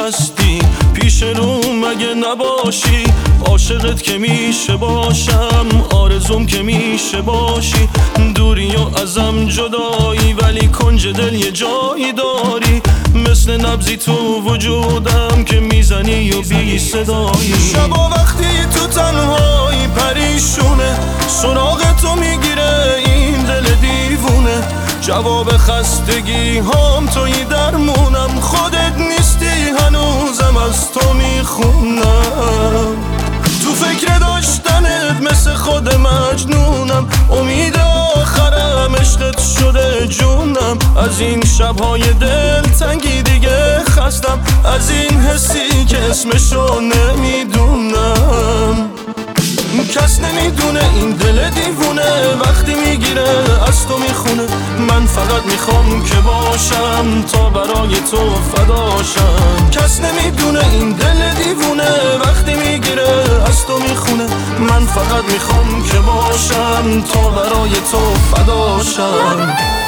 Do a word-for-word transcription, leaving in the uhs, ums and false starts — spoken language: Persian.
هستی پیش رو مگه نباشی؟ عاشقت که میشه باشم، آرزوم که میشه باشی. دوری و ازم جدایی ولی کنج دل یه جایی داری، مثل نبضی تو وجودم که میزنی و بی صدایی. شبا وقتی تو تنهایی پریشونه، سراغ تو میگیره این دل دیوونه. جواب خستگی هم توی درمونم، خودت نیستی هنوزم از تو میخونم. تو فکر داشتنت مثل خود مجنونم، امید آخرم عشقت شده جونم. از این شبهای دل تنگی دیگه خستم، از این حسی که اسمشو نمیدونم. کس نمیدونه این دل دیوونه وقتی میگیره از تو میخونه. من فقط میخوام که باشم تا برای تو فداشم. کس نمیدونه این دل دیوونه وقتی میگیره از تو میخونه. من فقط میخوام که باشم تا برای تو فداشم.